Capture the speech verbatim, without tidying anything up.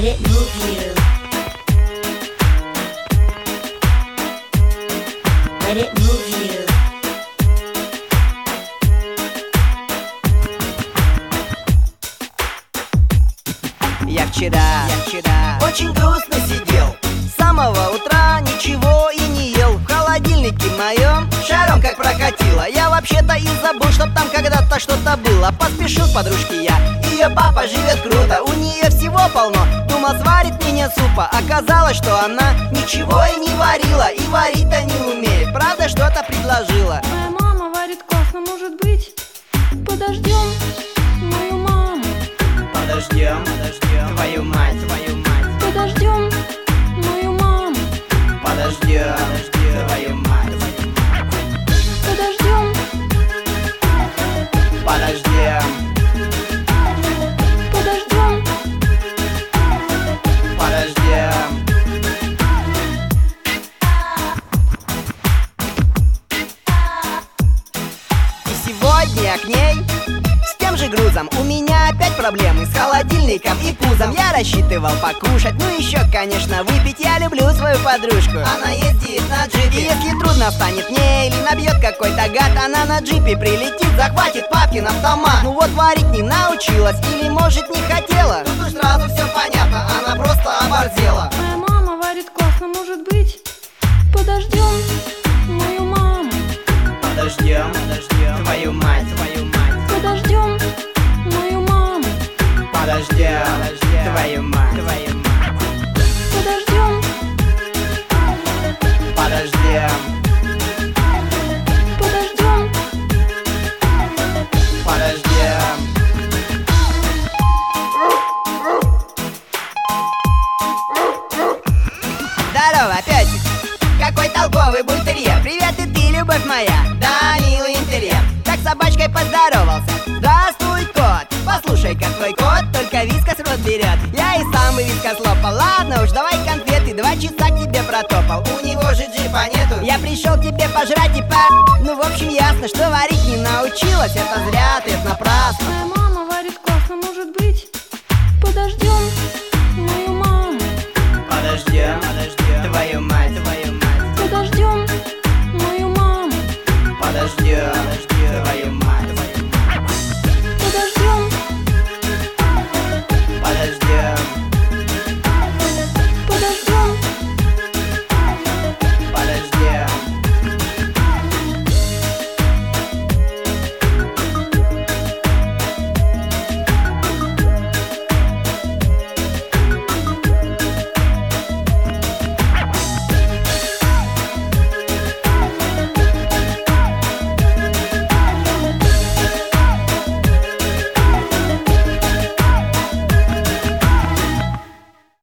Let it move you. Let it move you. Я вчера, я вчера очень грустно сидел. С самого утра ничего и не ел. В холодильнике моем шаром как прокатило. Я вообще-то и забыл, чтоб там когда-то что-то было. Поспешил к подружке я, ее папа живет круто. У нее всего полно, думал сварит мне супа. Оказалось, что она ничего и не варила. И варить-то не умеет, правда что-то предложила. Моя мама варит классно, может быть, подождем мою маму. Подождем, подождем твою мать, твою мать. Подождем мою маму. Подождем, твою мать. Подождем. Подождем, Подождем. подождем. И сегодня я к ней с тем же грузом. У меня опять проблемы с холодильником и пузом. Я рассчитывал покушать, ну еще, конечно, выпить. Я люблю свою подружку, она ездит на джипе. И если трудно станет мне или набьет какой-то гад, она на джипе прилетит, захватит папкин автомат. Ну вот варить не научилась или может не хотела. Тут уж сразу все понятно, она просто оборзела. Моя мама варит классно, может быть, подождем мою маму. Подождем, подождем твою мать, твою мать. Подождем мою маму. Подождем, твою мать, твою мать. Подождем. Подождем, Подождем. подождем. Здорово, песик! Какой толковый бультерьер! Привет и ты, любовь моя! Да, милый интерьер! Так с собачкой поздоровался. Здравствуй, кот! Послушай, как твой кот только вискас в рот берет. Я и сам и вискас лопал. Ладно уж, давай конфеты, два часа к тебе протопал. У него же джипа нету. Я пришел к тебе пожрать и по... Ну, в общем, ясно, что варить не научилась. Это зря,